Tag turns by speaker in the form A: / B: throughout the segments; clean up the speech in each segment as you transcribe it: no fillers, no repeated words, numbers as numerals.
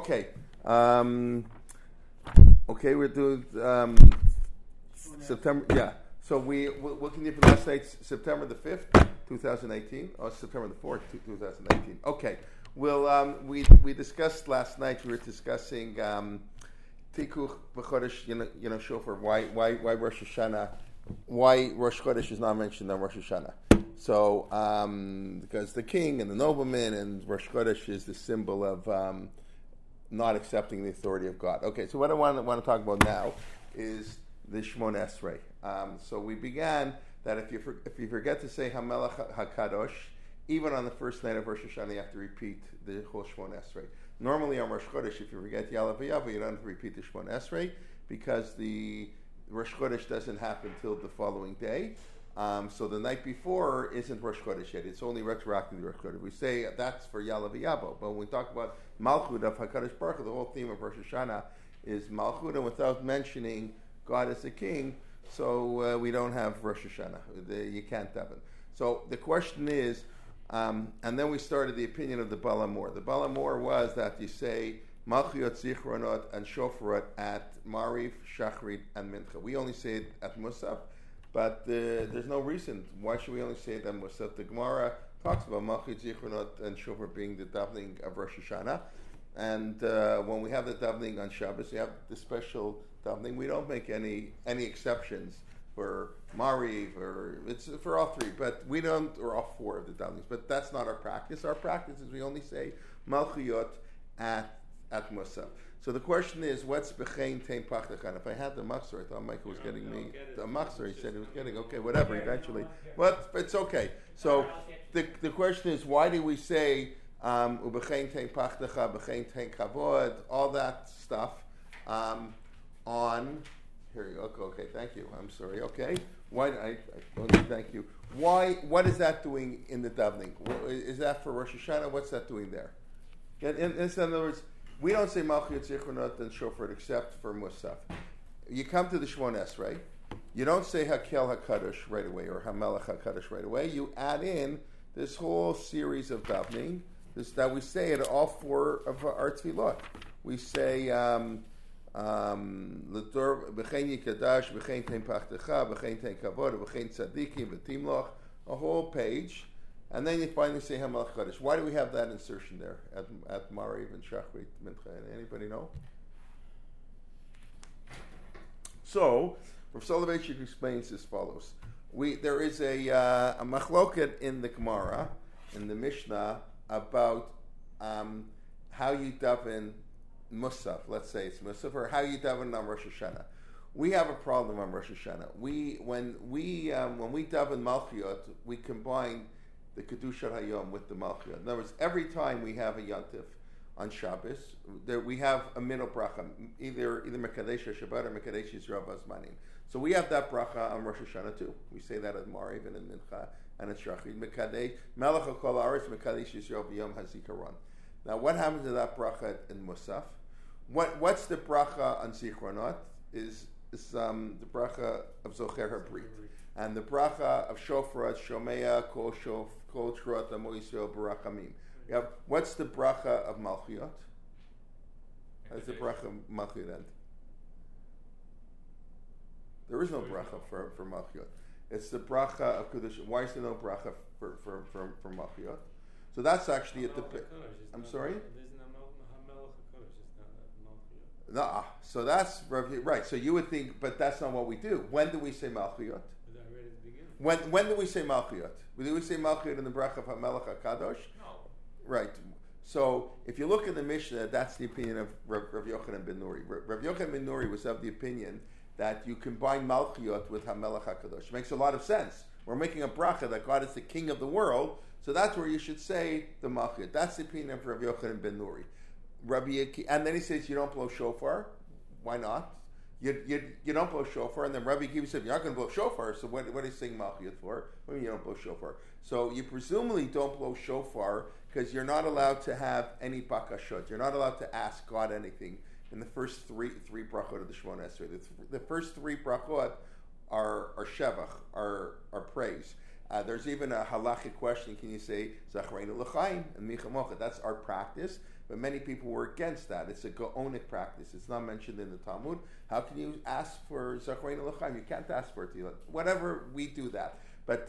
A: Okay. Okay, we're doing September. Yeah. So we'll continue for last night, September the 5th, 2018, or September the 4th, 2018. Okay. We discussed last night. We were discussing Tikuch b'Chodesh, Shofar. Why Rosh Hashanah? Why Rosh Chodesh is not mentioned on Rosh Hashanah? So because the king and the nobleman and Rosh Chodesh is the symbol of not accepting the authority of God. Okay. So what I want to talk about now is the Shmon Esrei. So we began that if you forget to say Hamelach HaKadosh, even on the first night of Rosh Hashanah, you have to repeat the whole Shmon Esrei. Normally on Rosh Chodesh, if you forget Ya'aleh V'Yavo, you don't have to repeat the Shmon Esrei because the Rosh Chodesh doesn't happen till the following day. So the night before isn't Rosh Chodesh yet. It's only retroactive to Rosh Chodesh. We say that's for Ya'aleh V'Yavo. But when we talk about Malchut of HaKadosh Baruch Hu, the whole theme of Rosh Hashanah is Malchut, and without mentioning God as a king, so we don't have Rosh Hashanah. You can't daven. So the question is, and then we started the opinion of the Baal HaMor. The Baal HaMor was that you say Malchuyot, Zichronot, and Shofarot at Mariv, Shachrit, and Mincha. We only say it at Musaf, but there's no reason. Why should we only say it at Musaf? The Gemara talks about Malchuyot, Zichronot, and Shofar being the davening of Rosh Hashanah. And when we have the davening on Shabbos, we have the special davening. We don't make any exceptions for Mariv, or it's for all three, but we don't, or all four of the davenings. But that's not our practice. Our practice is we only say Malchuyot at Musaf. So the question is, what's B'chein Tein Pachtachan? If I had the Machzor, I thought Michael was getting me the Machzor. He said he was getting, okay, whatever, eventually. But it's okay. So the question is, why do we say U'B'chein Tein Pachtacha, B'chein Tein Kavod, all that stuff on... Here you go. Okay, thank you. I'm sorry. Okay. Why? I thank you. Why? What is that doing in the davening? Is that for Rosh Hashanah? What's that doing there? In other words, we don't say Malchuyot, Zichronot, and Shofar except for Musaf. You come to the Shmon Esrei. You don't say Hakel HaKadosh right away or Hamelach HaKadosh right away. You add in this whole series of davening that we say at all four of our tefillot. We say. B'chein Yikadash, B'chein Tein Pachtecha, B'chein Tein Kavod, B'chein Tzadikim, V'timloch, a whole page, and then you finally say Hamelach Chodesh. Why do we have that insertion there at Mariv and Shachrit Mincha? Anybody know? So, Rav Soloveitchik explains as follows: there is a machloket in the Gemara, in the Mishnah, about how you daven Musaf, let's say it's Musaf, or how you daven on Rosh Hashanah. We have a problem on Rosh Hashanah. When we daven Malchuyot, we combine the Kedushat Hayom with the Malchuyot. In other words, every time we have a Yontif on Shabbos, we have a middle bracha, either Mekadesh Shabbat or Mekadesh Yisrael Bazmanim. So we have that bracha on Rosh Hashanah too. We say that at Mariv and in Mincha and at Shachrit. Mekadesh Melech HaKol Haaretz Mekadesh Yisrael B'Yom HaZikaron. Now, what happens to that bracha in Musaf? What's the bracha on Zichronot? Is the bracha of Zocher HaBrit. And the bracha of Shofarot, Shomea, Kol Shorot, Amo Yisrael, Barachamim. What's the bracha of Malchuyot? How's the bracha of Malchuyot end? There is no bracha for Malchuyot. It's the bracha of Kedush. Why is there no bracha for Malchuyot? So that's actually at the... I'm sorry? No, so that's right. So you would think, but that's not what we do. When do we say Malchuyot? When do we say Malchuyot? Do we say Malchuyot in the bracha of Hamelach HaKadosh?
B: No.
A: Right. So if you look at the Mishnah, that's the opinion of Rav Yochanan ben Nuri. Rav Yochanan ben Nuri was of the opinion that you combine Malchuyot with Hamelach HaKadosh. It makes a lot of sense. We're making a bracha that God is the king of the world, so that's where you should say the Malchuyot. That's the opinion of Rav Yochanan ben Nuri. And then he says you don't blow shofar. Why not? You don't blow shofar. And then Rabbi Akiva said you're not going to blow shofar. So what are you saying Malchuyot for? What do you mean you don't blow shofar? So you presumably don't blow shofar because you're not allowed to have any bakashot. You're not allowed to ask God anything in the first three brachot of the Shmon Esrei. The first three brachot are shevach, are praise. There's even a halachic question. Can you say Zacharenu l'chaim and Micha Mocha? That's our practice. but many people were against that. It's a Gaonic practice. It's not mentioned in the Talmud. How can you ask for Zachreinu L'chaim? You can't ask for it. Whatever, we do that. But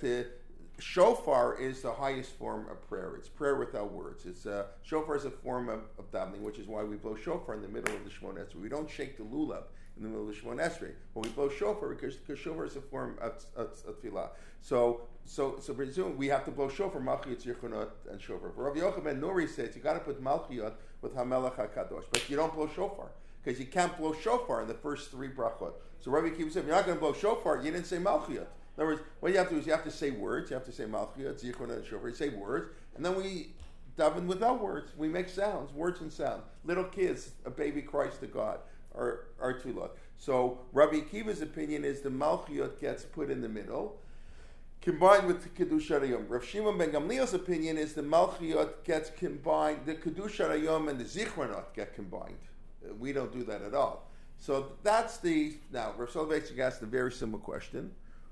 A: shofar is the highest form of prayer. It's prayer without words. Shofar is a form of davening, which is why we blow shofar in the middle of the Shemona Esrei. We don't shake the lulav in the middle of the Shemona Esrei, but we blow shofar because shofar is a form of tefillah. So presume we have to blow shofar, malchiyot, zichronot, and shofar. But Rabbi Yochanan ben Nuri says you got to put malchiyot with Hamelach HaKadosh, but you don't blow shofar because you can't blow shofar in the first three brachot. So Rabbi Akiva said, you're not going to blow shofar. You didn't say malchiyot. In other words, what you have to do is you have to say words. You have to say malchiyot, zichronot, and shofar. You say words, and then we daven without words. We make sounds, words and sounds. Little kids, a baby cries to God, are tefillah. So Rabbi Akiva's opinion is the malchiyot gets put in the middle, combined with the Kiddush Harayom. Rav Shimon ben Gamliel's opinion is the Malchiyot gets combined, the Kiddush Harayom and the Zichronot get combined. We don't do that at all. So that's now, Rav Soloveitchik asked a very simple question.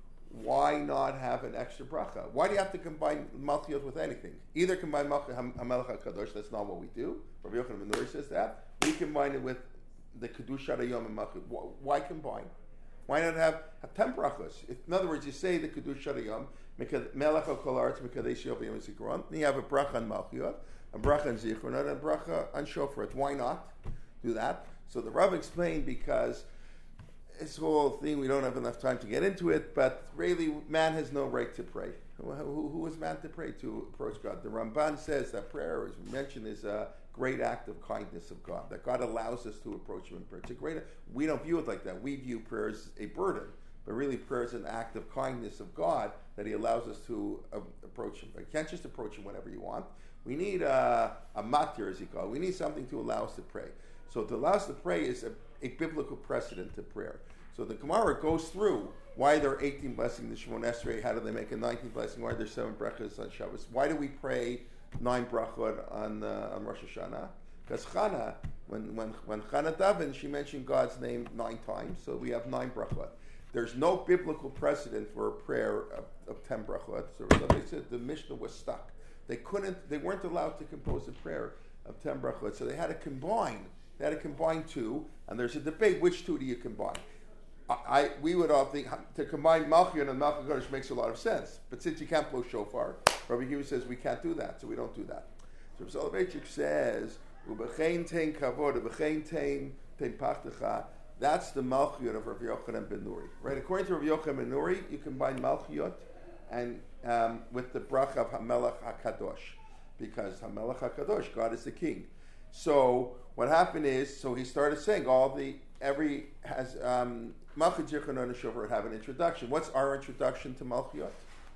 A: Why not have an extra bracha? Why do you have to combine Malchiyot with anything? Either combine Malchiyot HaMelech HaKadosh, that's not what we do. Rabbi Yochanan ben Nuri says that. We combine it with the Kiddush Harayom and Malchiyot. Why combine? Why not have 10 brachos? In other words, you say the Kiddush Harayom, Melech HaKol Haaretz, Mekadesh Yov Yom Zikaron, then you have a bracha on Malchiyot, a bracha on Zichronot, and a bracha on Shofar. Why not do that? So the Rav explained because this whole thing, we don't have enough time to get into it, but really, man has no right to pray. Who is man to pray to approach God? The Ramban says that prayer, as we mentioned, is a great act of kindness of God, that God allows us to approach Him in prayer. It's a great. We don't view it like that. We view prayer as a burden, but really prayer is an act of kindness of God that He allows us to approach Him. You can't just approach Him whenever you want. We need a matir, as he called it. We need something to allow us to pray. So to allow us to pray is a biblical precedent to prayer. So the Gemara goes through why there are 18 blessings in the Shemona Esrei, how do they make a 19th blessing, why are there 7 brachas on Shabbos, why do we pray 9 brachot on Rosh Hashanah? Because Chana, when Chana davened, she mentioned God's name 9 times, so we have 9 brachot. There's no biblical precedent for a prayer of 10 brachot. So they said the Mishnah was stuck. They weren't allowed to compose a prayer of 10 brachot, so they had to combine. They had to combine 2, and there's a debate, which 2 do you combine? We would all think to combine Malchiyot and Malchiyot Kodesh makes a lot of sense. But since you can't blow shofar, Rabbi Akiva says we can't do that, so we don't do that. So Soloveitchik says, U'bechein tein kavod, u'bechein tein pachtecha. That's the Malchiyot of Rabbi Yochanan ben Nuri. Right? According to Rabbi Yochanan ben Nuri, you combine Malchiyot and with the bracha of Hamelech HaKadosh, because Hamelech HaKadosh, God is the king. So what happened is, so he started saying Malchiyot, Zichronot, and Shofar would have an introduction. What's our introduction to Malchiyot?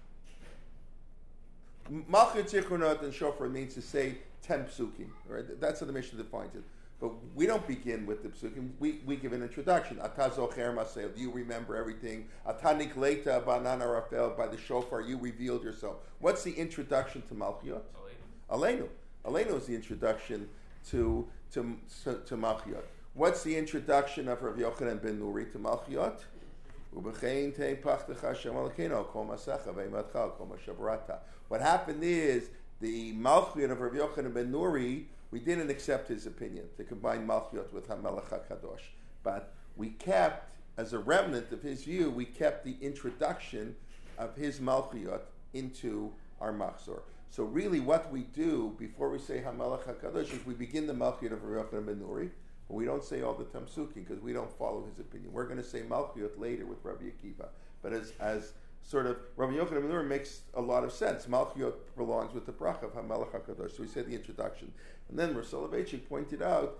A: Malchiyot, Zichronot, and Shofar means to say 10 psukim. Right? That's how the Mishnah defines it. But we don't begin with the psukim. We give an introduction. Ata zocher masel. You remember everything. Ata nikleta ba'anan harafel. By the shofar, you revealed yourself. What's the introduction to Malchiyot? Aleinu. Aleinu is the introduction to Malchiyot. What's the introduction of Rav Yochanan ben Nuri to Malchiyot? What happened is the Malchiyot of Rav Yochanan ben Nuri, we didn't accept his opinion to combine Malchiyot with HaMelech HaKadosh. But we kept, as a remnant of his view, we kept the introduction of his Malchiyot into our Machzor. So really what we do before we say HaMelech HaKadosh is we begin the Malchiyot of Rav Yochanan ben Nuri. We don't say all the Tamsukim because we don't follow his opinion. We're going to say Malchiyot later with Rabbi Akiva. But as sort of, Rabbi Yochanan ben Nuri makes a lot of sense. Malchiyot belongs with the bracha of HaMelech HaKadosh. So we said the introduction. And then Rav Soloveitchik pointed out,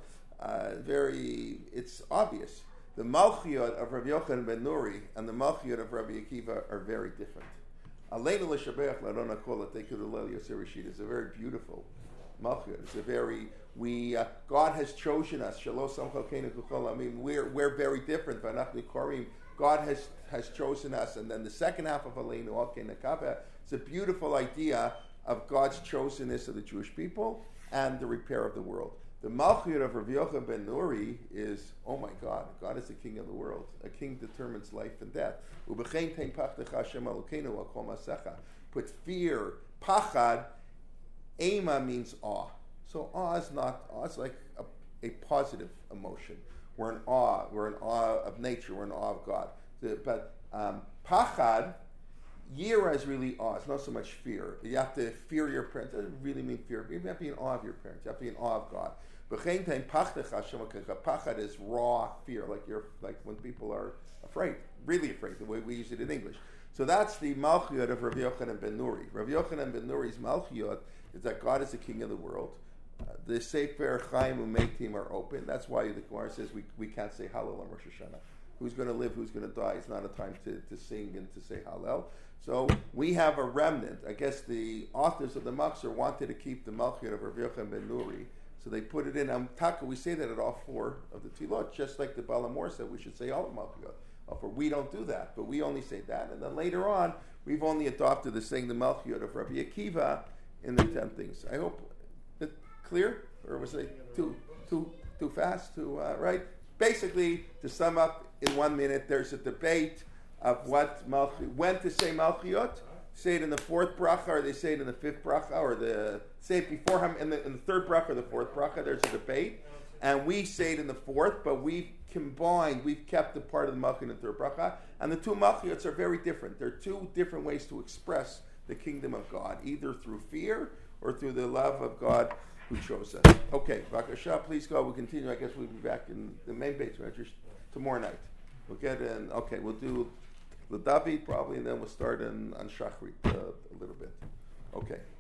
A: it's obvious. The Malchiyot of Rabbi Yochanan ben Nuri and the Malchiyot of Rabbi Akiva are very different. Aleinu l'shabeach l'adon hakol l'teikul l'leil yoseh rishit is a very beautiful Malchiyot. It's a very, God has chosen us. Shelo samcha keinu k'chol amim. We're very different. V'anachnu korim. God has chosen us. And then the second half of Aleinu Alkei Nekaveh, it's a beautiful idea of God's chosenness of the Jewish people and the repair of the world. The Malchiyot of Rabbi Yochanan ben Nuri is, oh my God, God is the king of the world. A king determines life and death. U'bechein tein pachtecha Hashem Elokeinu al kol masecha. Put fear, pachad, ema means awe. So awe is not, awe is like a positive emotion. We're in awe. We're in awe of nature. We're in awe of God. But pachad, yira is really awe. It's not so much fear. You have to fear your parents. It doesn't really mean fear. You have to be in awe of your parents. You have to be in awe of God. Pachad is raw fear, like when people are afraid, really afraid, the way we use it in English. So that's the Malchiyot of Rabbi Yochanan ben Nuri. Rabbi Yochanan ben Nuri's Malchiyot is that God is the king of the world. The Sefer Chaim U'Meitim are open. That's why the Gemara says we can't say Hallel on Rosh Hashanah. Who's going to live, who's going to die? It's not a time to sing and to say Hallel. So we have a remnant. I guess the authors of the Machzor wanted to keep the Malchiyot of Rabbi Yochanan ben Nuri. So they put it in. Taka, we say that at all four of the Tefillot, just like the Balamor said we should say all of Malchiyot. We don't do that, but we only say that. And then later on, we've only adopted the saying the Malchiyot of Rabbi Akiva in the 10 things. I hope that clear, or was it too fast? Right? Basically, to sum up in 1 minute, there's a debate of when to say Malchiyot. Say it in the 4th bracha, or they say it in the 5th bracha, or say it before him in the 3rd bracha or the 4th bracha. There's a debate, and we say it in the 4th, but we've kept the part of the Malchiyot in the 3rd bracha, and the two Malchiyots are very different. They're two different ways to express the kingdom of God, either through fear or through the love of God who chose us. Okay, Bakasha, please go. We'll continue. I guess we'll be back in the main base tomorrow night. We'll get in. Okay, we'll do the David probably, and then we'll start on Shachrit a little bit. Okay.